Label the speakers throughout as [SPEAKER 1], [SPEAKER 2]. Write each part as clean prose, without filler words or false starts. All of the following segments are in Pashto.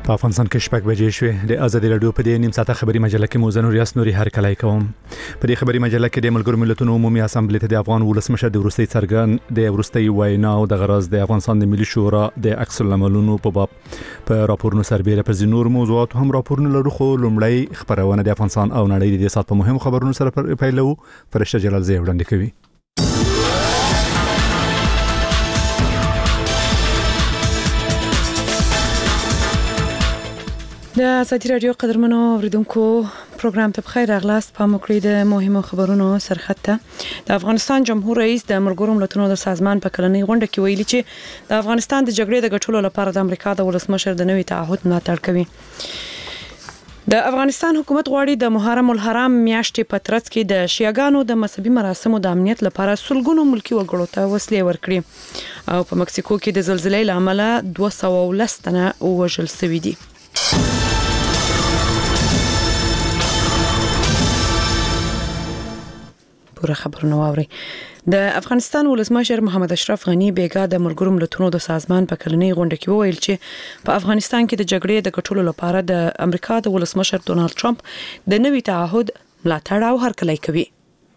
[SPEAKER 1] په افغانستان کې شپږ بجې شوې د ازادي رادیو په دې نیم ساعته خبري مجله کې موزه نور یاس نوري هر کله کوم په دې خبري مجله کې د ملګرو ملتونو عمومي اسامبلې ته د افغان ولسمشر د ورستۍ څرګند د ورستۍ وینا او د غرض د افغانستان د ملي شورا د عکس العملونو په باب په راپورونو سربېره پر نور موضوعات هم راپورونه لرو خو لومړی خبرونه د افغانستان او نړۍ د سات په مهم خبرونو سره پیلو فرشته جلال زی وړاندې کوي.
[SPEAKER 2] د ازادي رادیو قدرمنو اوریدونکو پروګرام ته بخیر راغلاست. په موکړی د مهمو خبرونو سرخطه د افغانستان جمهور رئیس د ملګرو ملتونو د سازمان په کلنۍ غونډه کې ویلي چې د افغانستان د جګړې د ګټلو لپاره د امریکا د ولسمشر د نوي تعهد ملاتړ کوي. د افغانستان حکومت غواړي د محرم الحرام میاشتې په ترڅ کې د شیعاګانو د مذهبي مراسمو د امنیت لپاره سلګونو ملکی وګړو ته وسلې ورکړي او په مکسیکو کې د زلزلې لامل 210 تنه وژل شوي دي. پوره خبرونه واوري. د افغانستان ولسمشر محمد اشرف غنی بیګا د ملګرو ملتونو د سازمان په کلنۍ غونډه کې وویل چې په افغانستان کې د جګړې د ګټلو لپاره د امریکا د ولسمشر ډونالد ټرمپ د نوي تعهد ملاتړ او هرکلی کوي.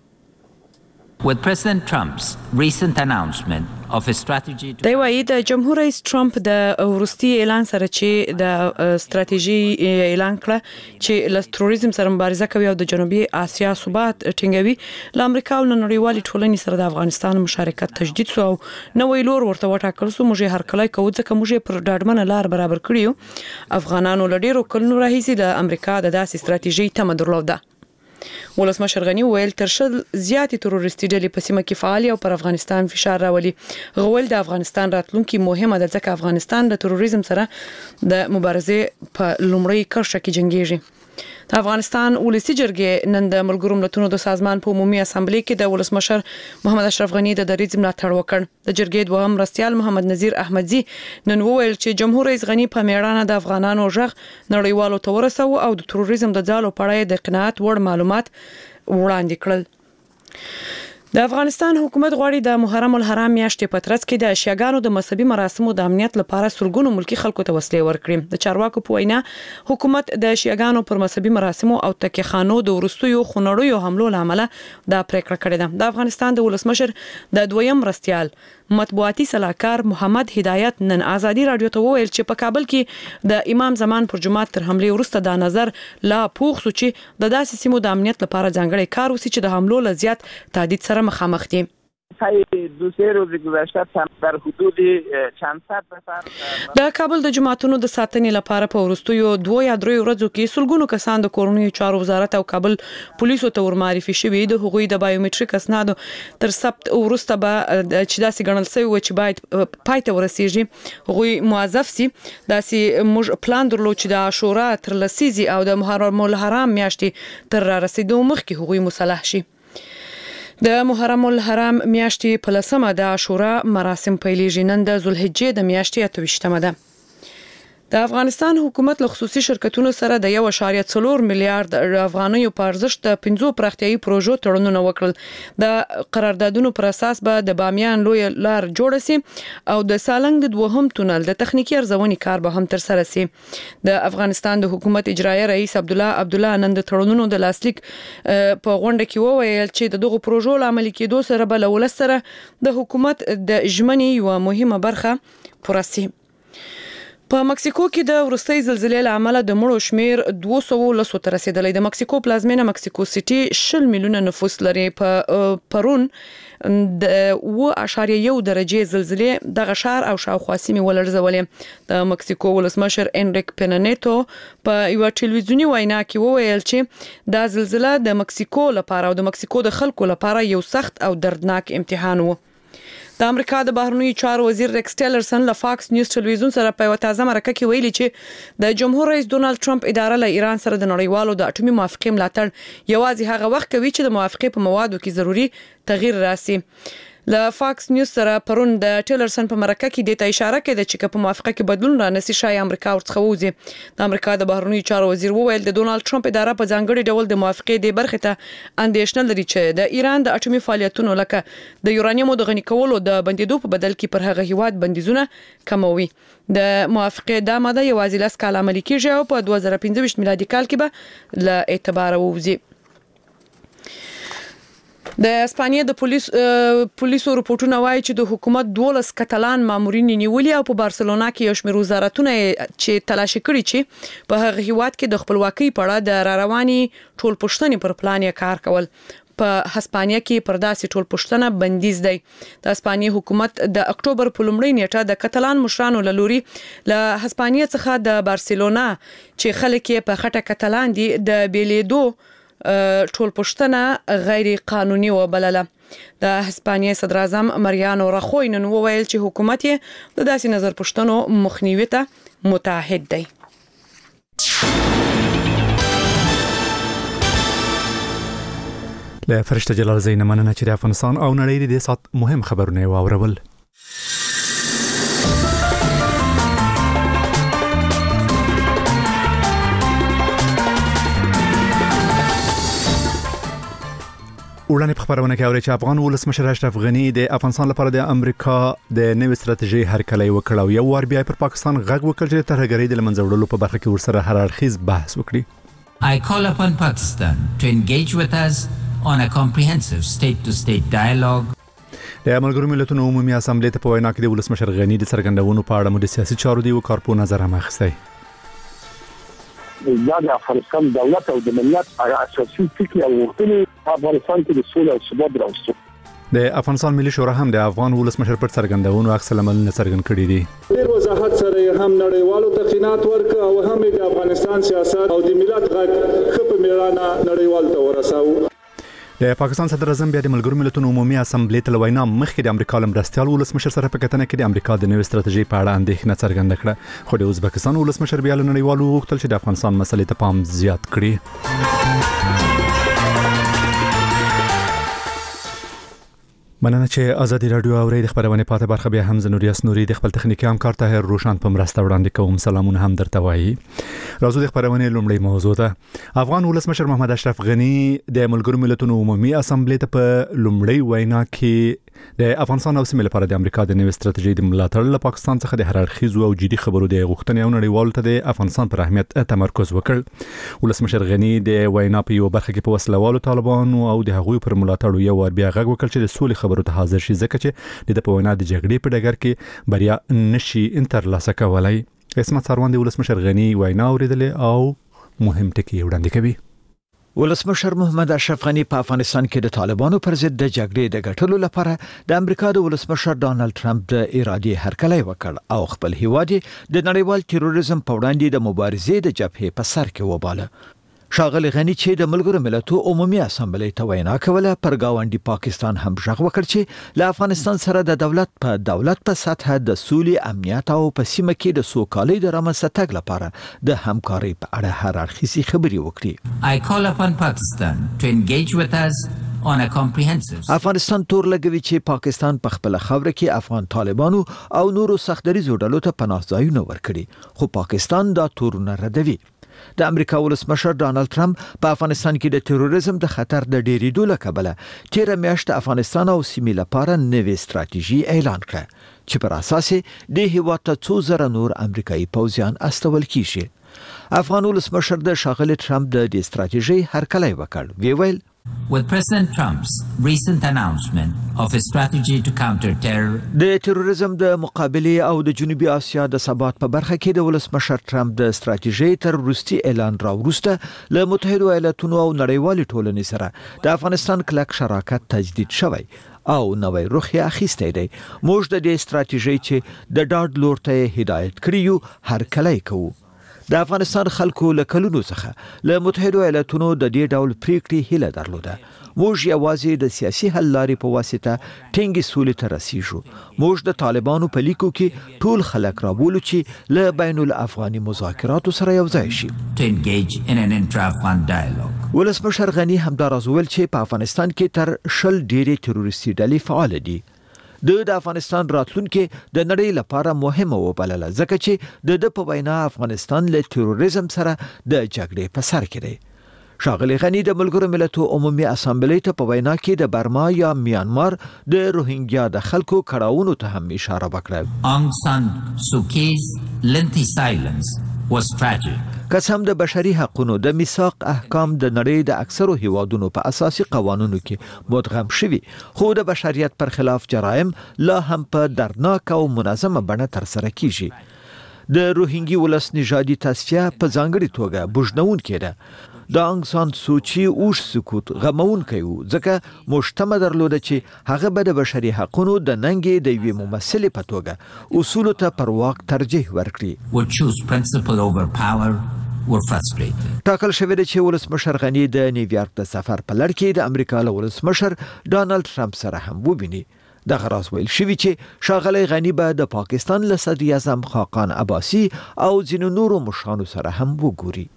[SPEAKER 3] With President Trump's recent announcement of a strategy
[SPEAKER 2] د وایي د جمهور رئیس ټرمپ د ورستي اعلان سره چې د ستراتیژي اعلان کړ چې له تروریزم سره مبارزه کوي او د جنوبي اسیا ثبات ټینګوي له امریکا او نړیوال ټولنې سره د افغانستان مشارکت تجدید سو او نوې لور ورته وټاکل سو. موږ هر کله کوو ځکه موږ پر ډاډمنه لار برابر کړیو. افغانانو لډیرو کلونو راهیسي د امریکا د داسې ستراتیژي تمه درلوده. ولسمشر غنی ویل تر شل زیاتې تروریستي ډلې په سیمه کې فعال او پر افغانستان فشار راولي. غول د افغانستان راتلونکي مهمه ده ځکه افغانستان د تروریزم سره د مبارزې په لومړی کرښه کې جنگيږي. د افغانستان ولسی جرګې نن د ملګرو ملتونو د سازمان په عمومي اسامبلې کې د ولسمشر محمد اشرف غنی د دریځ ملاتړ وکړ. د جرګې دوهم مرستیال محمد نذیر احمدزی نن وویل چې جمهور رئیس غنی په میړانه د افغانانو ژغ نړیوالو ته ورسو او د تروریزم د ځالو په اړه د قناعت وړ معلومات وړاندې کړل. د افغانستان حکومت غواړي د محرم الحرام میاشتې په ترڅ کې د شیعاګانو د مذهبي مراسمو د امنیت لپاره سلګونو ملکی خلکو ته وسلې ورکړي. د چارواکو په وینا حکومت د شیعاګانو پر مذهبي مراسمو او تکیخانو د ورستیو خونړیو حملو لامل د پریکړه کړې ده. د افغانستان د ولسمشر د دویم مرستیال مطبوعاتي صلاحکار محمد هدایت نن ازادي رادیو ته وویل چې په کابل کې د امام زمان پر جماعت تر حمله وروسته د نظر لا پوښ سو چې د داسې سیمو د امنیت لپاره ځانګړی کار وسی چې د حملو لزیات تهدید سره مخامخ دي.
[SPEAKER 4] دو سه روز گذشته در حدود چند صد نفر
[SPEAKER 2] د کابل د جماعتونو د ساتنې لپاره په ورستیو 2 یا 3 ورځو کې سلګونو کسان د کورونی چارو وزارت او کابل پولیسو ته ورمعرفي شوي. د هغوی د بایومټریک اسنادو تر سبت ورسته به چې داسې ګڼل شوی و چې باید پایته ورسیږي. هغوی موظف سي داسې موږ پلان درلود چې د عاشورا تر لسیزي او د محرم الحرام میاشتې تر رسیدو مخکې هغوی مصالح شي. د محرم الحرام میاشتې په لسمه د عاشورا مراسم پیلېږي. نن د ذوالحجې د میاشتې 28مه ده. د افغانستان حکومت له خصوصي شرکتونو سره د 1.4 میلیارډ افغانیو په ارزښت د 15 پراختیايي پروژو تړونونه وکړل. د قراردادونو پر اساس به د بامیان لوی لار جوړ شي او د سالنګ د دوهم تونل د تخنیکی ارزونې کار به هم تر سره شي. د افغانستان د حکومت اجرایي رئیس عبدالله نن د تړونونو د لاسلیک په غونډه کې وویل چې دغه پروژو عملي کېدو سره به له ولس سره د حکومت د ژمنې یو مهمه برخه پوره شي. په مکسیکو کې د ورستۍ زلزلې لامل د مړو شمیر 210 ته رسیدلی. د مکسیکو پلازمینه مکسیکو سټي 10 میلیونه نفوس لري. په پرون د 2.1 درجه زلزلې د غشار او شاوخوا سیمې ولړزولې. د مکسیکو ولسمشر انریک پینانیټو په یو ټلویزیونی وینا کې وویل چې دا زلزلہ د مکسیکو لپاره او د مکسیکو د خلکو لپاره یو سخت او دردناک امتحان و. د امریکا د بهرنیو چارو وزیر ریکس ټیلرسن له فاکس نیوز ټلویزیون سره په یو تازه مرکه کې ویلي چې د جمهور رئیس ډونالد ټرمپ اداره له ایران سره د نړیوالو د اټومي موافقې ملاتړ یوازې هغه وخت کوي چې د موافقې په موادو کې ضروري تغییر راسي. ل فاکس نیوز سره پرون د ټیلرسن په مرکه کې د ته اشاره کړې چې په موافقه کې بدلون را نسی شای امریکا ورڅخه وځي د امریکا د بهرنی چارو وزیر وویل د ډونالد ټرمپ اداره په ځانګړي ډول د موافقې د برخې ته اندیشنه لري چې د ایران د اټومي فعالیتونو لکه د یورانیم د غنی کولو د بندیدو په بدل کې پر هغه هیواد بندیزونه کموي د موافقې د ماده یوازې لاس کال عملي کیږي او په 2015 میلادي کال کې به له اعتبار ووځي. د اسپانیا د پولیسو رپورټونه وایي چې د حکومت 12 کتالان مامورین نیولي او په بارسلونا کې یو شمېر وزارتونه چې تلاشي کړي چې په هغه هیواد کې د خپلواکۍ په اړه د رواني ټول پښتنې پر پلان یې کار کول. په هسپانیا کې پر داسې ټول پښتنه بندیز دی. د اسپانیا حکومت د اکتوبر په لومړۍ نیټه د کتالان مشرانو لوري له هسپانیا څخه د بارسلونا چې خلک یې په خټه کتالان دي د بیلیدو ټول پښتنه غیر قانوني وبلله. د هسپانیا صدر اعظم مریانو راخوی نن وویل چې حکومت یې د داسې نظر پښتنو مخنیوي ته متعهد دی.
[SPEAKER 1] له فرشته جلال زین مننه چې د افغانستان او نړۍ د سات مهم خبرونه واورول. وړاندې په خبرونه کې اوري چې افغان ولسمشر اشرف غنی د افغانستان لپاره د امریکا د نوې ستراتیژي هرکلی وکړ او یو وار بیا پر پاکستان غږ وکړ چې ترهګرۍ د لمنځه وړلو په برخه کې ورسره هر اړخیز بحث وکړي.
[SPEAKER 3] I call upon Pakistan to engage with us on a comprehensive state-to-state dialogue.
[SPEAKER 1] د ملګرو ملتونو عمومي اسامبلې ته په وینا کې د ولسمشر غنی د څرګندونو په اړه مو د سیاسي چارو دی وکارپو نظر هم اخیستی.
[SPEAKER 5] د افغانستان دولت او د ملت اساسي فکر او غوښتنې افغانستان کې د سولې او ثبات راوستل.
[SPEAKER 1] د افغانستان ملي شورا هم د افغان ولسمشر پر څرګندونو عکس العمل څرګند کړی دی.
[SPEAKER 6] ډېر وضاحت سره هم نړیوالو ته قناعت ورک او هم د افغانستان سیاست او د ملت غږ خپ میرانه نړیوال ته ورساو.
[SPEAKER 1] د پاکستان صدر اعظم بیا د ملګرو ملتونو عمومي اسامبلې ته وینا مخکې د امریکا لمرستيال ولسمشر سره په کتنه کې د امریکا د نوې ستراتیژي په اړه اندېښنه څرګنده کړه خو د ازبکستان ولسمشر بیا له نړیوالو غوښتل چې د افغانستان مسلې ته پام زیات کړي. مننه چې ازادي رادیو اوري د خبرونه پاتې برخه بیا هم زنوریاس نوري د خپل تخنیکی همکار طاهر روشن په مرسته وړاندې کوم. سلامونه هم درته وایي. راځو د خبرونه لومړی موضوع ده. افغان ولسمشر محمد اشرف غنی د ملګرو ملتونو عمومي اسامبلې ته په لومړی وینا کې د افغانستان او سیمې لپاره د امریکا د نوې ستراتیژي د ملاتړ له پاکستان څخه د هر اړخیزو او جدي خبرو د غوښتنې او نړیوالو ته د افغانستان پر اهمیت تمرکز وکړ. ولسمشر غنی د وینا په یو برخه کې په وسلوالو طالبانو او د هغوی پر ملاتړ یو ور بیا غږ وکړ چې د سولې خبرو ته حاضر شي ځکه چې د په وینا د جګړې په ډګر کې بریا نشي ترلاسه کولای. اسمت سروان د ولسمشر غنی وینا اوریدلې او مهم ټکي وړاندې کوي.
[SPEAKER 7] ولسمشر محمد اشرف غنی په افغانستان کې د طالبانو پر ضد د جګړې د ګټلو لپاره د امریکا د ولسمشر ډانلډ ټرمپ د ارادي هرکلی وکړ او خپل هیواد د نړیوال تروریزم په وړاندې د مبارزې د جبهې په سر کې وباله. شاغلی غنی چې د ملګرو ملتونو عمومي اسامبلې ته وینا کوله پر گاونډي پاکستان هم ژغ وکړ چې له افغانستان سره د دولت په سطح د سولې امنیت او په سیمه کې د سوکالۍ د رامنځته تګ لپاره د همکارۍ په اړه هر اړخیزې خبرې وکړي.
[SPEAKER 3] I call upon Pakistan to engage with us on a comprehensive.
[SPEAKER 7] افغانستان تور لګوي چې پاکستان په خپل خاور کې افغان طالبانو او نورو سختدریزو ډلو ته پناه ځایونه ورکړي خو پاکستان دا تورونه ردوي. د امریکا ولسمشر ډانلډ ټرمپ په افغانستان کې د تروریزم د خطر د ډېرېدو له کبله تیر میاشت افغانستان او سیمې لپاره نوې ستراتیژي اعلان کړه چې پر اساس د هیواد ته 2000 نور امریکایي پوځیان استول کیږي. افغان ولسمشر د شاغلی ټرمپ د دې ستراتیژي هرکلی وکړ. ویل
[SPEAKER 3] With President Trump's recent announcement of a strategy to counter terror,
[SPEAKER 7] د تروریزم د مقابله او د جنوبي اسیا د ثبات په برخه کې د ولسمشر ټرمپ د ستراتیژي تر وروستي اعلان راوروسته له متحده ایالاتونو او نړیوالې ټولنې سره د افغانستان کلک شراکت تجدید شوی او نوې روح یې اخیستی دی. موږ د دې ستراتیژي چې د ډاډ لور ته هدایت کړیو هرکلی کوو. د افغانستان خلکو له کلونو څخه له متحده ایالاتونو د دې ډول پریکړې هیله درلوده. موږ یوازې د سیاسي حل لارې په واسطه ټینګې سولې ته رسیږو. موږ د طالبانو په لیکو کې ټول خلک رابولو چې له بین الافغاني مذاکراتو سره یو ځای شي.
[SPEAKER 3] to engage in an intra-Afghan dialogue.
[SPEAKER 7] ولسمشر غنی همداراز ویل چې په افغانستان کې تر 10 ډېرې تروریستي ډلې فعال دي. د افغانستان راتلونکي د نړۍ لپاره مهمه وبلله ځکه چې د په وینا افغانستان له تروریزم سره د جګړې په سر کې دی. ښاغلي غني د ملګرو ملتونو عمومي اسامبلې ته په وینا کې د برما یا میانمار د روهینګیا د خلکو کړاوونو ته هم اشاره وکړه.
[SPEAKER 3] Aung San Suu Kyi's lengthy silence was tragic.
[SPEAKER 7] قسم د بشري حقوقو د میثاق احکام د نړۍ د اکثرو هیوادونو په اساسي قوانینو کې مدغم شوي، خو د بشریت پر خلاف جرایم لا هم په دردناک او منظمه بڼه ترسره کیږي. د روهینګي ولس نژادي تصفیه په ځانګړي توګه بوجنونکې ده. د انګ سان سوچي اوش سکوت غمونکی و ځکه مجتمع درلوده چې هغه به د بشري حقوقو د ننګې د یوې ممثلې په توګه اصولو ته پر واک ترجیح ورکړي.
[SPEAKER 3] Would choose principle over power were frustrated.
[SPEAKER 7] ټاکل شوی دی چې ولسمشر غني د نیویارک د سفر په لړ کې د امریکا له ولسمشر ډانلډ ټرمپ سره هم وبیني. دغه راز ویل شوی چې ښاغلی غني به د پاکستان له صدر اعظم خاقان عباسي او ځینو نورو مشرانو سره هم وګوري.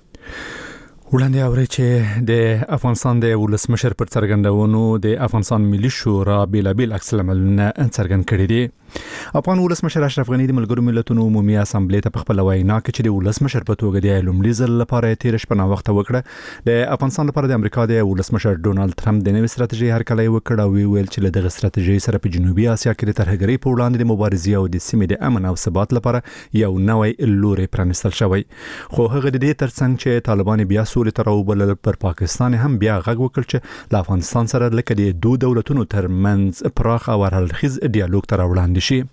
[SPEAKER 1] وړاندې اوري چې د افغانستان د ولسمشر پر څرګندونو د افغانستان ملي شورا بیلابیل عکس العملونه څرګند کړي دي. افغان ولسمشر اشرف غني د ملګرو ملتونو عمومي اسامبلې ته په خپل وینا کې چې د ولسمشر په توګه د لومړي ځل لپاره تیر شپه نا وخت وکړه د افغانستان لپاره د امریکا د ولسمشر ډونالد ټرمپ د نوې ستراتیژي هرکلی وکړ او ویل چې دغه ستراتیژي سره په جنوبي اسیا کې د ترهګرۍ په وړاندې د مبارزې او د سیمې د امن او ثبات لپاره یو نوې لوري پرانستل شوی. خو هغه د دې ترڅنګ چې طالبان بیا سولې ته راوبلل پر پاکستان هم بیا غږ وکړ چې له افغانستان سره لکه د دوه دولتونو ترمنځ پراخ او هررخیز ډیالوګ ته راوړاندې شي.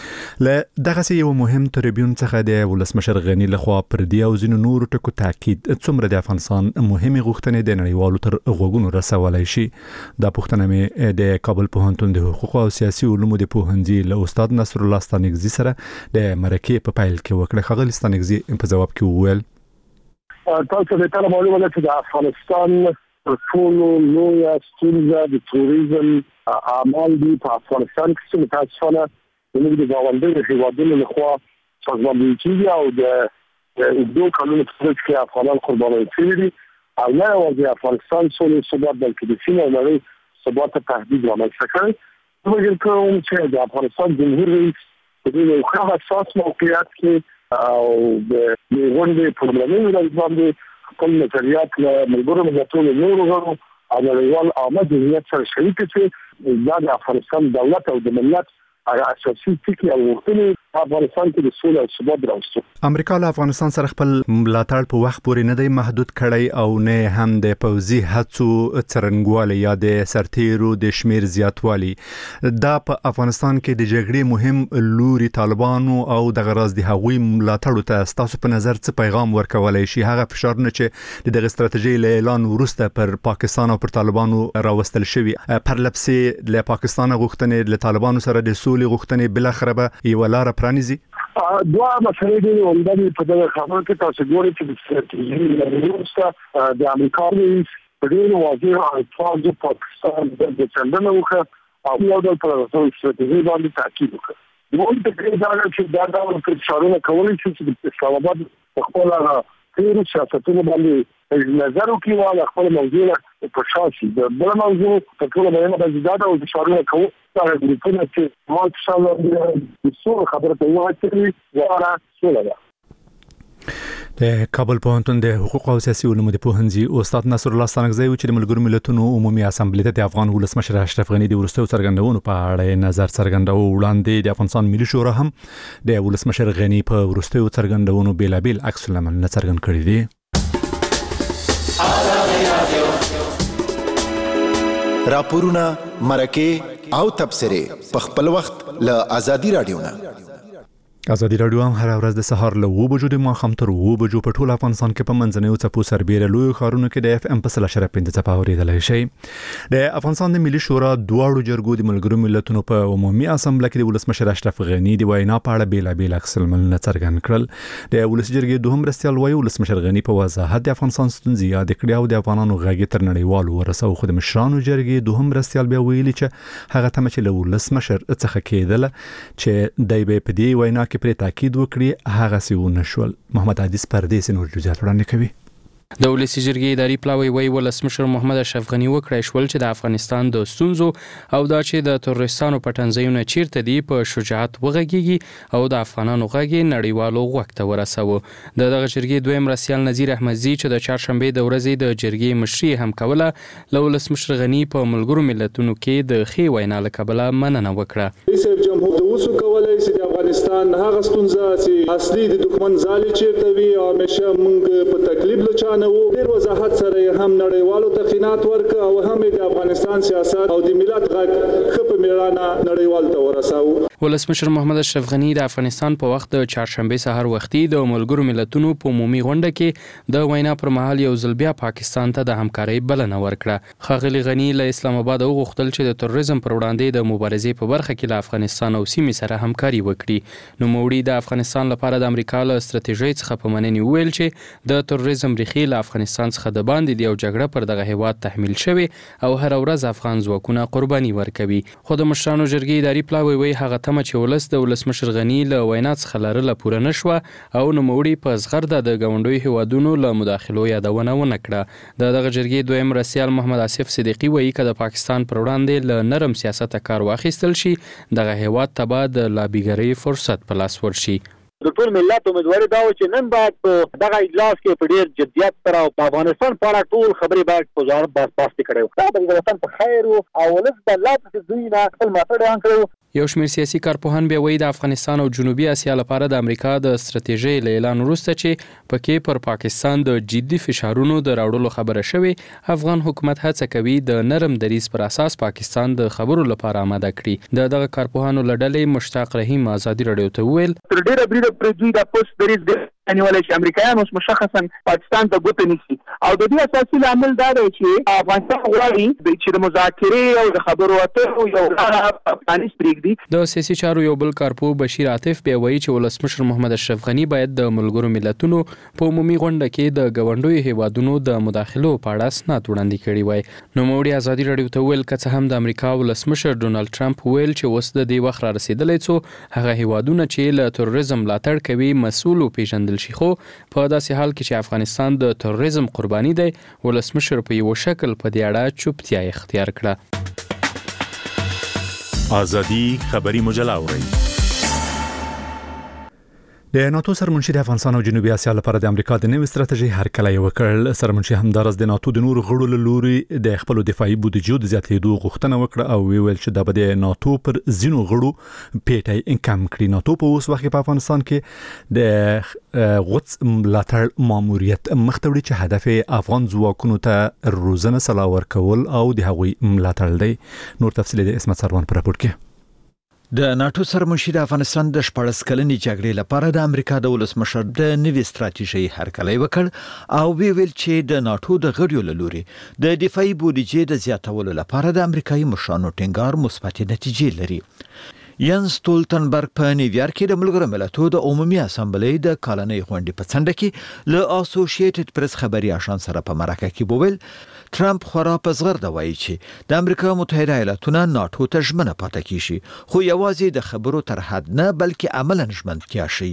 [SPEAKER 1] له دغه یو مهم تریبیون څخه د ولسمشر غني لخوا پر دی او ځینو نورو ټکو تاکید څومره د افغانستان مهمه غوښتنې د نړیوالو تر غوږونو رسولای شي. دا پوښتنه مې د کابل پوهنتون د حقوق او سیاسي علومو د پوهنځي له استاد نصر الله ستانکزي سره د مرکې په پیل کې وکړه. خغل ستانکزي په جواب کې وویل
[SPEAKER 5] تاسو ته تعلق معلومه ده چې د افغانستان ټول لوی ستونزه د توریزم اعمال دي په افغانستان کې چې متاسفانه موږ د غونډې هیوادونو لخوا سازماندهي کیږي او د دوه قانونو په ترڅ کې افغانان قرباني شوي دي او نه یوازې افغانستان سولې ثبات بلکې د سیمې او نړۍ ثبات ته تهدید رامنځته کوي. موږ کوم چې د افغانستان جمهور رئیس په دې یو ښه حساس موقعیت کې او د غونډې په لومړنۍ ورځ باندې خپل نظریات له ملګرو ملتونو نورو غړو او نړیوال عامه جمعیت سره شریک کړي. دا د افغانستان دولت او د ملت اساسي فکر او غوښتنې په افغانستان کې د سولې او ثبات راوستو.
[SPEAKER 1] امریکا له افغانستان سره خپل ملاتړ په وخت پورې نه دی محدود کړی او نه هم د پوځي هڅو څرنګوالي یا د سرتیرو د شمیر زیاتوالی. دا په افغانستان کې د جګړې مهم لوري طالبانو او د غراز د هغوی ملاتړ ته تاسو په نظر څه پیغام ورکولای شي؟ هغه فشارونه چې دغه ستراتیژي له اعلان وروسته پر پاکستان او پر طالبانو راوستل شوی پر لپسې له پاکستان غوښتنې له طالبانو سره د سولې غوښتنې بل خرابه یو لار پرانیزي.
[SPEAKER 5] دوا مسلې دي ولندن په دغه خبرو کې تاسو ګورئ چې د ستراتیژي وروسته د امریکا رئیس په دې واضح الفاظ پاکستان د څنګه وکړ او یو ډول پر ستراتیژي باندې تاکید وکړ. موږ د دې ځای چې دا ډول فشارونه کولی شي چې د اسلام آباد په خپل تیر سیاستونو باندې نظر وکړي او خپل موضوع په شاسي د بل موضوع په ټول باندې د زیاده او فشارونه کوي. دا د دې چې ما څنګه د څو خبره ته وایي واره سوله ده.
[SPEAKER 1] د کابل پوهنتون د حقوق او سیاسي علومو د پوهنځي استاد نصر الله ستانکزي چې د ملګرو ملتونو عمومي اسامبلې ته د افغان ولسمشر اشرف غني د وروستیو څرګندونو په اړه نظر څرګنداوه. وړاندې د افغانستان ملي شورا هم د ولسمشر غني په وروستیو څرګندونو بیلابیل عکس العمل څرګند کړی دی.
[SPEAKER 8] راپورونه مرکه او تبصره په خپل وخت له آزادي رادیو نه.
[SPEAKER 1] ازادي رادیو هم هر ورځ د سهار له 9 بجو د ماښام تر 9 بجو په ټول افغانستان کې په منځنیو څپو سربېره لوی ښارونو کې د اف ام په 3.5 څپه اورېدلای شي. د افغانستان د ملي شورا دواړو جرګو د ملګرو ملتونو په عمومي اسامبلې کې د ولسمشر اشرف غني د وینا په اړه بیلابیل عکس العملونه څرګند کړل. د ولس جرګې دوهم مرستیال وایي ولسمشر غني په وضاحت د افغانستان ستونزې یاد کړې او د افغانانو غږ تر نړیوالو ورسو. خو د مشرانو جرګې دوهم مرستیال بیا ویلي چې هغه تم چې له ولسمشر څخه کېدل چې دای به په دې وینا کې پر تاکید هغه سیونه شول. محمد عادیس پردیس نور جزئیات وړاندې کوي.
[SPEAKER 9] د ولسي جرګې اداري پلاوی وی ولسمشر محمد اشرف غني وکړای شول چې د افغانستان د ستونزو او دا چې د تروریستانو پټنځایونه چیرته دي په شجاعت وغږیږي او د افغانانو غږ نړیوالو غوږ ته ورسوي. دغه جرګې دویم رئیس نذیر احمدزي چې د چهارشنبه د ورځې د جرګې مشري هم کوله له ولسمشر غني په ملګرو ملتونو کې د ښې وینا له کبله مننه وکړه.
[SPEAKER 6] رئیس جمهور د اوسو کولای چې د افغانستان هغه ستونزه چې اصلي د دښمن ځالې چیرته وي او همیشه موږ په تکلیف لچانه ډیر وضاحت سره هم نړیوالو ته خدمت ورک او هم د افغانستان سیاست او د ملت غږ خپ میړانه نړیوال ته ورساو.
[SPEAKER 9] ولسمشر محمد اشرف غني د افغانستان په وخت د چهارشنبه سحر وختي د ملګرو ملتونو په عمومي غونډه کې د وینا پر مهال یو ځل بیا پاکستان ته د همکارۍ بلنه ورکړه. ښاغلي غني له اسلام آباد وغوښتل چې د تروریزم پر وړاندې د مبارزې په برخه کې له افغانستان او سیمې سره همکاري وکړي. نوموړي د افغانستان لپاره د امریکا له ستراتیژۍ څخه په مننې وویل چې د تروریزم ریښې له افغانستان څخه د باندې دی او جګړه پر دغه هیواد تحمیل شوی او هر ورځ افغان ځواکونه قرباني ورکوي. خو د مشرانو جرګې اداري پلاوی وی هغه تمه چې ولس د ولسمشر غني له وینا څخه لرله پوره نشوه او نوموړي په زغرده د ګاونډیو هیوادونو له مداخلو یادونه ونه کړه. دغه جرګې دویم رئیس محمد آصف صدیقي وایي چې د پاکستان پر وړاندې له نرم سیاست کار واخیستل شي دغه هیواد ته به د لابیګرۍ فرصت په لاس ورشي.
[SPEAKER 10] د ټول ملت امیدواري دا و چې نن باید په دغه اجلاس کې په ډیر جدیت سره او په افغانستان په اړه ټول خبرې باید په وزارت باسپاسته کړي وي. دا د افغانستان په خیر او ولس د الله په دوی نه خپل ملاتړ وکړي.
[SPEAKER 9] یو شمېر سیاسي کارپوهان بیا وایي د افغانستان او جنوبي اسیا لپاره د امریکا د ستراتیژۍ له اعلان وروسته چې پکې پر پاکستان د جدي فشارونو د راوړلو خبره شوې، افغان حکومت هڅه کوي د نرم دریځ پر اساس پاکستان د خبرو لپاره آماده کړي. دغه کارپوهانو له ډلې مشتاق رحیم ازادي رادیو ته وویل
[SPEAKER 4] تر ډیره بریده پر دوی د پوسټ دریځ انیول شي امریکایان اوس مشخصا پاکستان ته ګوته نیسي او د دې اساسي عامل دا دی چې افغانستان غواړي چې د مذاکرې او د خبرو اترو یو پلانیس پرېږدي.
[SPEAKER 9] د سیاسي چارو یو بل کارپوه بشیر عاطف بیا وایي چې ولسمشر محمد اشرف غني باید د ملګرو ملتونو په عمومي غونډه کې د ګاونډیو هیوادونو د مداخلو په اړه اسناد وړاندې کړي وای. نوموړي ازادي رادیو ته ویل که څه هم د امریکا ولسمشر ډونالد ټرمپ ویل چې اوس د دې وخت را رسیدلی څو هغه هیوادونه چې له تروریزم ملاتړ کوي مسؤل وپېژندل شي، خو په داسې حال کې چې افغانستان د تروریزم قرباني دی ولسمشر په یو شکل په دې اړه چوپتیا اختیار کړه.
[SPEAKER 1] ازادي خبري مجله اوري. د ناتو سرمنشي د افغانستان او جنوبي اسیا لپاره د امریکا د نوې ستراتیژۍ هرکلی وکړ. سرمنشي همدارس د ناتو د نور غړو له لوري د خپل دفاعي بودیجو د زیاتېدو غوښتنه وکړه او ویل چې دا به د ناتو پر ځینو غړو پیټی کم کړي. ناتو په اوس وخت کې په افغانستان کې د غوڅ ملاتړ ماموریت مخته وړي چې هدف افغان ځواکونو ته روزنه سلا ورکول او د هغوی ملاتړ دی. نور تفصیل د اسمت سروان پر راپور کې.
[SPEAKER 7] د ناتو سرمنشي د افغانستان د 14 کلنې جګړې لپاره د امریکا د ولسمشر د نوې ستراتیژۍ هرکلی وکړ او ویل چې د ناتو د غړیو له لوري د دفاعي بودیجې د زیاتولو لپاره د امریکایي مشرانو ټینګار مثبت نتیجې لري. ینس ستولتنبرګ په نیویارک کې د ملګرو ملتونو د عمومي اسامبلۍ د کالنۍ غونډې په څنډه کې له اسوسییټډ پریس خبري آشان سره په مرکه کې بوویل ټرمپ خورا په زغرده وایي چې د امریکا متحده ایالاتونه ناتو ته ژمنه پاتې کیږي خو یوازې د خبرو تر حد نه بلکې عملاً ژمن کیږي.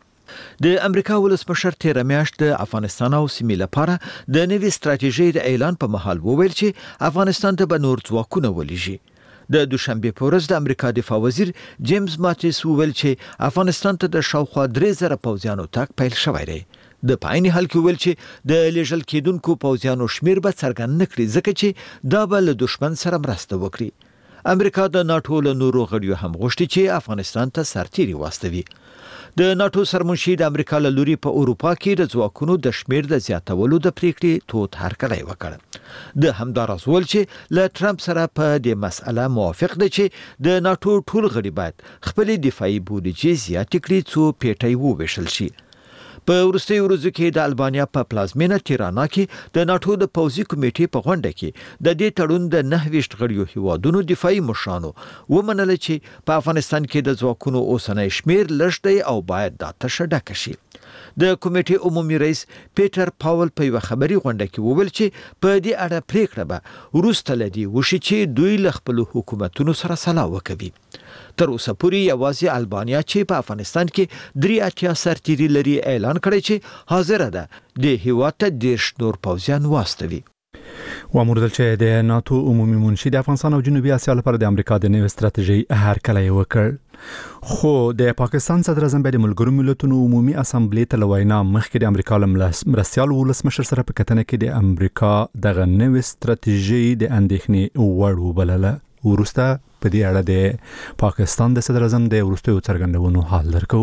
[SPEAKER 7] د امریکا ولسمشر تیر میاشت د افغانستان او سیمې لپاره د نوې ستراتیژۍ د اعلان په محل وویل چې افغانستان ته به نور ځواکونه ولېږي. د دوشنبه په ورځ د امریکا دفاع وزیر جیمز ماتیس وویل چې افغانستان ته د شاوخوا 3000 پوځیانو تګ پیل شوی دی. د پایني حل کې ویل چې د لیږل کېدونکو پوځیانو شمیر به څرګند نکړي ځکه چې دا به له دشمن سره مرسته وکړي. امریکا د ناتو له نورو غړیو هم غوښتي چې افغانستان ته سرتیري واستوي. د ناتو سرمنشي د امریکا له لوري په اروپا کې د ځواکونو د شمیر د زیاتولو د پریکړې توت هرکلی وکړ. د همداراز ول چې له ټرمپ سره په دې مسأله موافق دی چې د ناتو ټول غړي باید خپل دفاعي بودیجې زیات کړي څو پیټی وویشل شي. په وروستي ورځو کې د البانیا په پلازمینه تیرانا کې د ناتو د پوځي کمیټې په غونډه کې د دې تړون د 9 غړیو هیوادونو دفاعي مشرانو ومنل چې په افغانستان کې د ځواکونو اوسنۍ شمیر لږ دی او باید دا تشه ډکه شي. د کمیټې عمومي رئیس پیټر پاول په یو خبري غونډه کې وویل چې په دې اړه پریکړه به وروسته لدی وشي چې دوی له خپل حکومتونو سره سلا وکړي. تر اوسه پورې یوازې البانیا چې په افغانستان کې 83 سرتیري لري اعلان کړی چې حاضر ده د هیواد ته 10 نور پوځیان واستوي.
[SPEAKER 1] وامردل چې د ناتو عمومي منشي د افغانستان او جنوبي اسیا لپاره د امریکا د نوې ستراتیژي هرکلی وکړ، خو د پاکستان صدر اعظم د ملګرو ملتونو عمومي اسامبلې ته لوینا مخکې د امریکا مرستیال ولسمشر سره په کتنه کې د امریکا دغه نوې ستراتیژي د اندېښنې وړ وبلله. ورسته په دې اړه د پاکستان د صدر اعظم د وروستیو څرګندونو حال درکو.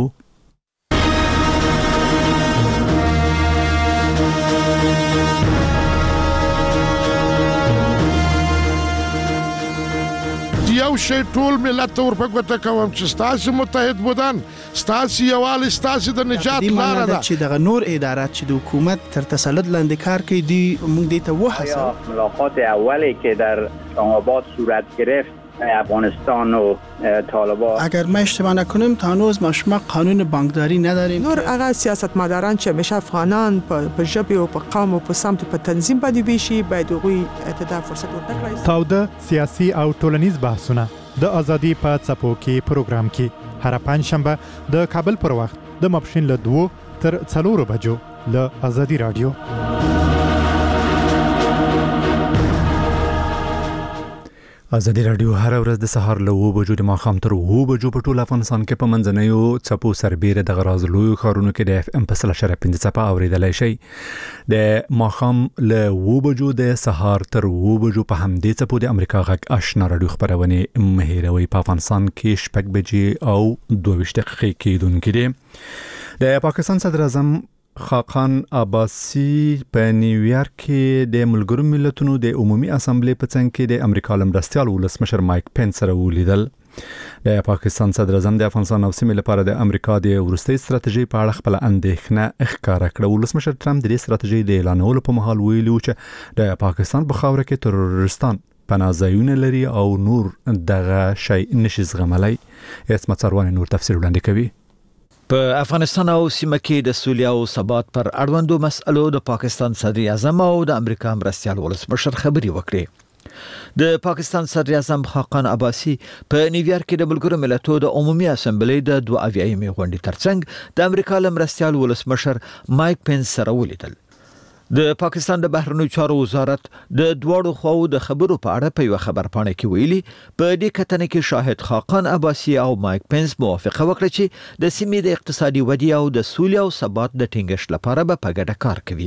[SPEAKER 11] یو شی ټول ملت ور په ګوته کوم چې ستاسو متحد بودن ستاسو یوال ستاسو د نجات لاره ده
[SPEAKER 12] چې دغه نور ادارات چې د حکومت تر تسلط لاندې کار کوي دی موږ دې ته وحسه.
[SPEAKER 13] ملاقات اولی که در اسلام آباد صورت گرفت افغانستان و طالبان،
[SPEAKER 12] اگر ما اشتباه نکنیم تا هنوز ما قانون بانکداری نداریم.
[SPEAKER 14] نور هغه سیاستمداران چې همیشه افغانان په ژبه او په قوم او په سمت په تنظیم باندې ویشي باید هغوی ته فرصت ورکړي.
[SPEAKER 15] تاوده سیاسي او ټولنیز بحثونه د ازادي په څپو کې پروګرام کې هر پنځشنبه د کابل پر وخت د ماپښین له 2 تر 4 بجو له ازادي رادیو.
[SPEAKER 1] ازادي رادیو هر ورځ د سهار له 9 بجو د ماښام تر 9 بجو په ټول افغانستان کې په منځنیو څپو سربېره د غراز لویو ښارونو کې د اف ام په 3.5 څپه اوریدلای شي. د ماښام له 9 بجو د سهار تر 9 بجو په همدې څپو د امریکا غږ آشنا رادیو خبرونه مهیروي په افغانستان کې 6 بجې او 22 دقیقې کېدونکې دي. د پاکستان صدر اعظم خاقان عباسی په نیویارک کې د ملګرو ملتونو د عمومي اسامبلې په څنګ کې د امریکا مرستیال ولسمشر مایک پنس سره ولیدل. د پاکستان صدر اعظم د افغانستان او سیمې لپاره د امریکا د ورستۍ ستراتیژي په اړه خپل اندېښنه ښکاره کړه. ولسمشر ټرمپ د دې ستراتیژي د اعلانولو په مهال ویلي چې د پاکستان په خاوره کې ترورستان پناه ځایونه لري او نور دغه شی نشي زغملای. اسمت سروان نور تفسیر وړاندې کوي.
[SPEAKER 7] په افغانستان او سیمه کې د سولې او ثبات پر اړوندو مسئلو د پاکستان صدر اعظم او د امریکا مرستیال ولسمشر خبري وکړي. د پاکستان صدر اعظم خاقان عباسی په نیویارک کې د ملګرو ملتونو د عمومي اسامبلې د 22مې غونډې ترڅنګ د امریکا مرستیال ولسمشر مایک پنس سره ولیدل. د پاکستان د بهرنیو چارو وزارت د دوړو خواو د خبرو په اړه په یو خبرپاڼه کې ویلي په دې کتنه کې شاهد خاقان عباسی او مایک پنس موافقه وکړه چې د سیمې د اقتصادي ودې او د سولې او ثبات د ټینګښت لپاره به په ګډه کار کوي.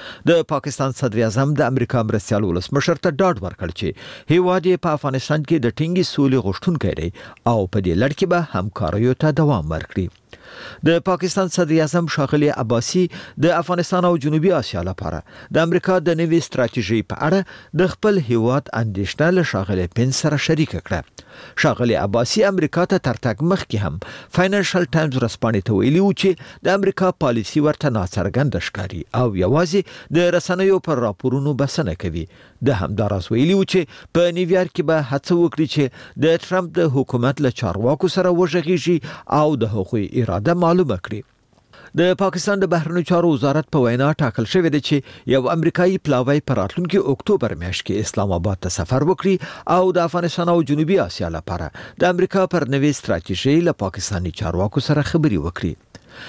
[SPEAKER 7] د پاکستان صدر اعظم د امریکا مرستیال ولسمشر ته ډاډ ورکړ چې هیواد په افغانستان کې د ټینګي سولې غوښتونکی دی او په دې لړ کې به همکاریو ته دوام ورکړي. د پاکستان صدر اعظم ښاغلي عباسی د افغانستان او جنوبي اسیا لپاره د امریکا د نوې ستراتیژي په اړه د خپل هیواد اندېښنه له ښاغلي پنس سره شریک کړه. ښاغلي عباسی امریکا ته ترتګ مخکې هم فاینانشل ټایمز رسپانې ته ویلي و چې د امریکا پالیسي ورته ناڅرګنده ښکاري او یوازې د رسنیو پر راپورونو بسنه کوي. د همداراز ویلي و چې په نیویارک کې به هڅه وکړي چې د ټرمپ د حکومت له چارواکو سره وژغېږي او د هغوی اراده معلومه کړي. د پاکستان د بهرنیو چارو وزارت په وینا ټاکل شوی دی چې یو امریکایي پلاوی په راتلونکي اکتوبر میاشت کې اسلام آباد ته سفر وکړي او د افغانستان او جنوبي اسیا لپاره د امریکا پر نوې ستراتیژي له پاکستاني چارواکو سره خبري وکړي.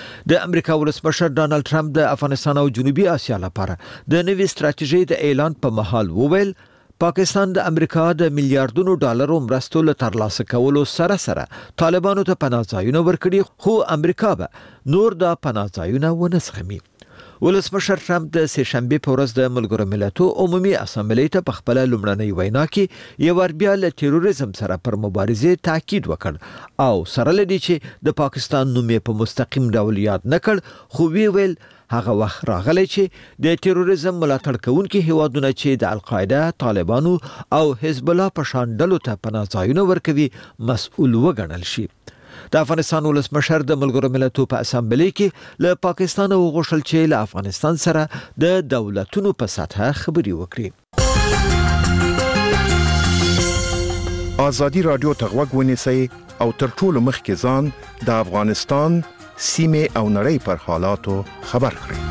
[SPEAKER 7] د امریکا ولسمشر ډانلډ ټرمپ د افغانستان او جنوبي اسیا لپاره د نوې ستراتیژي د اعلان په مهال وویل پاکستان د امریکا د میلیارډونو ډالرو مرستو له ترلاسه کولو سره طالبانو ته پناه ځایونه ورکړي خو امریکا به نور د پناه ځایونه ونه زغمي. ولسمشر ټرمپ د سهشنبه په ورځ د ملګرو ملتونو عمومي اسامبلې ته په خپل لومړنۍ وینا کې یو ور بیا له تروریزم سره پر مبارزې تاکید وکړ او سره لدی چې د پاکستان نوم په مستقیم ډول یاد نکړ خو ویل هغه وخت راغلی چې د تروریزم ملاتړ کوونکي هیوادونه چې د القاعده، طالبانو او حزب الله په شان ډلو ته پناه ځایونه ورکوي مسؤل وګڼل شي. د افغانستان ولسمشر د ملګرو ملتونو په اسامبلې کې له پاکستان وغوښتل چې له افغانستان سره د دولتونو په سطحه خبري وکړي.
[SPEAKER 8] ازادي رادیو ته غوږ ونیسئ او تر ټولو مخکې ځان د افغانستان سیمه او نړۍ پر حالاتو خبر کړي.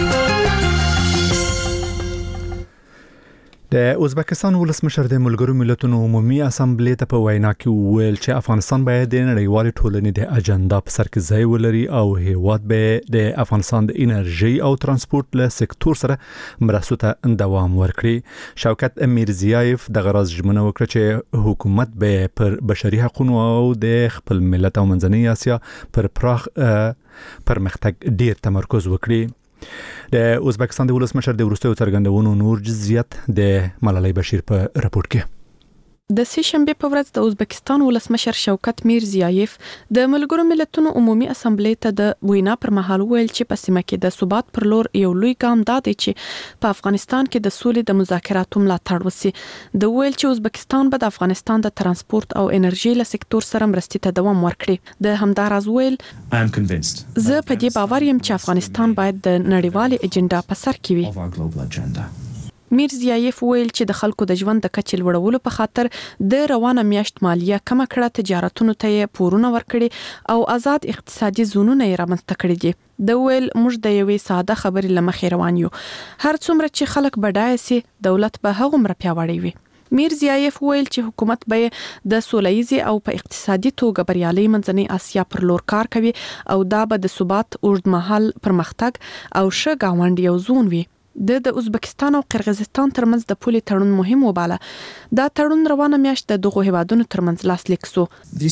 [SPEAKER 1] د ازبکستان ولسمشر د ملګرو ملتونو عمومي اسامبلې ته په وینا کې ویل چې افغانستان باید د نړیوال ټولنې د اجنډا په سر کې ځای ولري او هیواد به د افغانستان د انرژي او ترانسپورت له سکتور سره مرستو ته دوام ورکړي. شوکت میرزیایف د غرض ژمنه وکړه چې حکومت به پر بشري حقوقو او د خپل ملت او منځنۍ اسیا پر پراخ پرمختګ ډیر تمرکز وکړي. د ازبکستان د ولسمشر د وروستیو څرګندونو نور جزئیات د ملالۍ بشیر په راپور کې.
[SPEAKER 2] د سه شنبه په ورځ د ازبکستان ولسمشر شوکت میرزیایف د ملګرو ملتونو عمومي اسامبلې ته د وینا پر مهال ویل چې په سیمه کې د ثبات پر لور یو لوی ګام دی چې په افغانستان کې د سولې د مذاکراتو ملاتړ وسی. د ویل چې ازبکستان به د افغانستان د ترانسپورت او انرژي له سکتور سره مرستې ته دوام ورکړي. د همداراز ویل زه په دې باور یم چې افغانستان باید د نړیوال اجنډا په سر کې وي. میرزیایف ویل چې د خلکو د ژوند د کچې لوړولو په خاطر د روانه میاشت مالیه کم کړه، تجارتونو ته پورونه ورکړي او آزاد اقتصادي زونونه یې رامنځته کړي دي. د ویل موږ د یوې ساده خبرې لمخې روان یو، هر څومره چې خلک بډای سي دولت به هغومره پیاوړی وي. میرزیایف ویل چې حکومت به د سوله‌ییزې او په اقتصادي توګه بریالي منځنۍ اسیا پر لور کار کوي او دا به د ثبات اوږدمهال پرمختګ او ښه ګاونډ یو زون وي. د ازبکستان او قرغیزستان ترمنځ د پولي تړون مهم وباله. دا تړون روانه میاشت د دغو هیوادونو ترمنځ لاسلیک سو.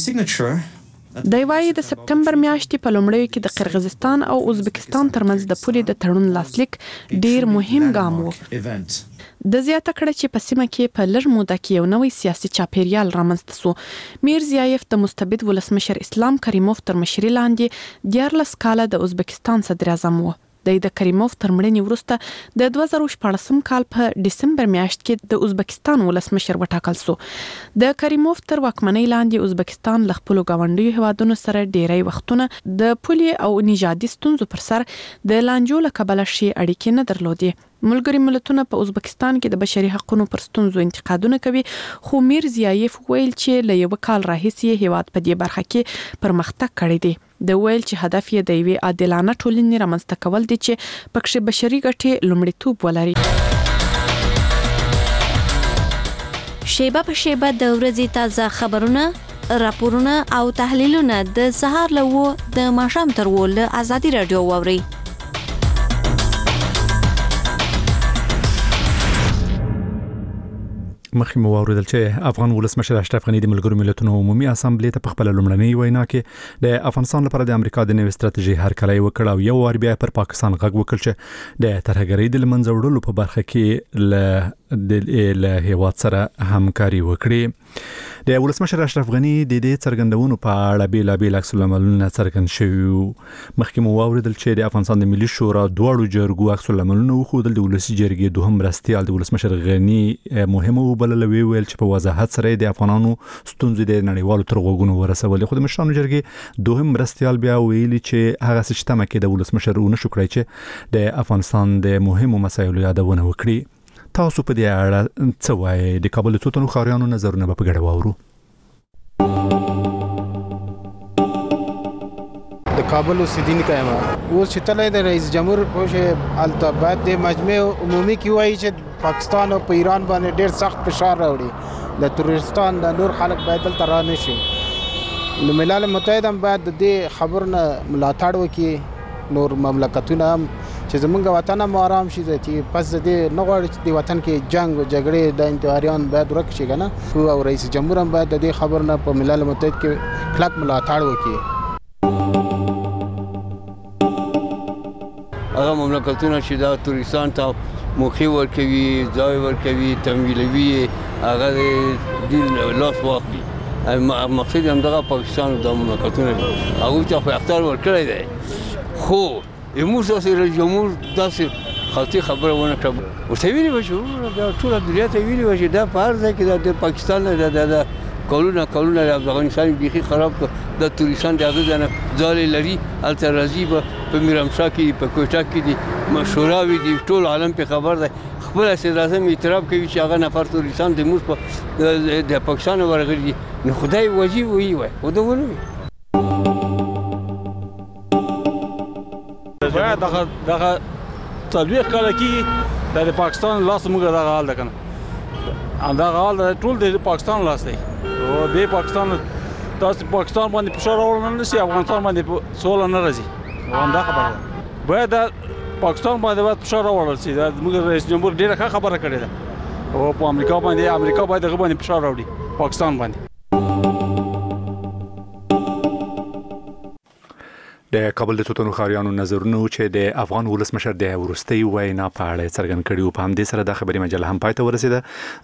[SPEAKER 2] د وایي د سپتمبر میاشتې په لومړیو کې د قرغیزستان او ازبکستان ترمنځ د پولي د تړون لاسلیک ډیر مهم ګام و. د زیاته کړه چې په سیمه کې په لږ موده کې یو نوی سیاسي چاپیریال رامنځته سو. میرزیایف د مستبد ولسمشر اسلام کریموف تر مشرۍ لاندې 14 کاله د ازبکستان صدر اعظم و. د کریموف تر مړینې وروسته د 2014 کال په دسمبر میاشت کې د ازبکستان ولسمشر وټاکل سو. د کریموف تر واکمنۍ لاندې ازبکستان له خپل ګاونډیو هیوادونو سره ډیری وختونه د پولي او نژادي ستونزو پر سر د لانجو له کبله شي اړیکې نه درلودې. ملګري ملتونه په ازبکستان کې د بشري حقوقو پر ستونزو انتقادونه کوي، خو میرزیایف ویل چې له یو کال راهیسې هیواد په دې برخه کې پرمختګ کړی دی. د ویل چې هدف یې د یوې عادلانه ټولنې رامنځته کول دي چې پکې بشري ګټې لومړیتوب ولري.
[SPEAKER 16] شیبه په شیبه د ورځې تازه خبرونه، راپورونه او تحلیلونه د سهار له 9 د ماښام تر 10 له ازادي رادیو واورئ.
[SPEAKER 1] مخکې مو واوریدل چې افغان ولسمشر اشرف غنی د ملګرو ملتونو عمومي اسامبلې ته په خپل لومړنۍ وینا کې د افغانستان لپاره د امریکا د نوې ستراتیژي هرکلی وکړ او یو وار بیا پر پاکستان غږ وکړ چې د ترهګرۍ د منځه وړلو په برخه کې له هیواد سره همکاري وکړي. د ولسمشر اشرف غنی د دې څرګندونو په اړه بیلابیل عکس العملونه څرګند شوي. مخکې مو واوریدل چې د افغانستان د ملي شورا دواړو جرګو عکس العملونه وښودل. د ولسي جرګې دوهم مرستیال د ولسمشر غنی مهمه وبلله، ویل چې په وضاحت سره د افغانانو ستونزې د نړیوالو تر غوږونو ورسولې. خو د مشرانو جرګې دوهم مرستیال بیا ویلي چې هغه څه چې تمه کې د ولسمشر ونشو کړی چې د افغانستان د مهمو مسایلو یادونه وکړي. تاسو په دې اړه څه وایي؟ د کابل څو تنو ښاریانو نظرونه په ګډه واورو.
[SPEAKER 12] د کابل اوسیدونکی یم. اوس چې تللی د رئیس جمهور پوه هلته باید د مجمع عمومي کې وایي چې پاکستان او په ایران باندې ډېر سخت فشار راوړي، د ترورستان د نور خلک باید دلته را نه شي. نو ملل متحد هم باید د دې خبرو نه ملاتړ وکړي، نور مملکتونه هم چې زمونږ وطن هم آرام شي، چې پس د دې نه غواړي چې د وطن کې جنگ او جګړې د انتحاریان باید ورک شي که نه. او رئیس جمهور هم باید د دې خبرو نه په ملل متحد کې کلک ملاتړ وکړي.
[SPEAKER 17] هغه مملکتونه چې دا ترورستان ته موخې ورکوي، ځای ورکوي، تمویلوي، هغه د لاس واخلي. مقصد هم دغه پاکستان او د مملکتونه هغوی ته خو اختیار ورکړی دی، خو زموږ داسې رئیس جمهور داسې خاطي خبره ونه کړه. ورته ویلي وه چې ټوله دنیا ته ویلي وه چې دا په هر ځای کې د پاکستان د کلونه د افغانستان بیخي خراب کړ. د ترورستان د هغه ځای نه ځالې لري، هلته راځي به په میرامشاه کې، په کوټه کې دي، شوراوې دي، ټول عالم پې خبر دی. خپل صدراعظم اعتراف کوي چې هغه نفر ترورستان د موږ د پاکستان ورغلي دي. نو خدای واجب وایي خو ده ونه وي.
[SPEAKER 18] باید دغه څلوېښت کاله کېږي د پاکستان لاس موږ دغه حال ده که نه همدغه حال ټول د پاکستان لاس دی او دې پاکستان تاسو پاکستان باندې فشار راوړل نه شي افغانستان باندې سوله نه راځي همدا خبره ده باید پاکستان باندې فشار راوړل شي موږ رئیس جمهور ډېره ښه خبره کړې ده او په امریکا باید هغه باندې فشار راوړي پاکستان باندې
[SPEAKER 1] د کابل د توتونو ښاریانو نظرونه چې د افغان ولسمشر د وروستۍ وینا په اړه څرګند کړي او په همدې سره د خبري مجله هم پای ته ورسیده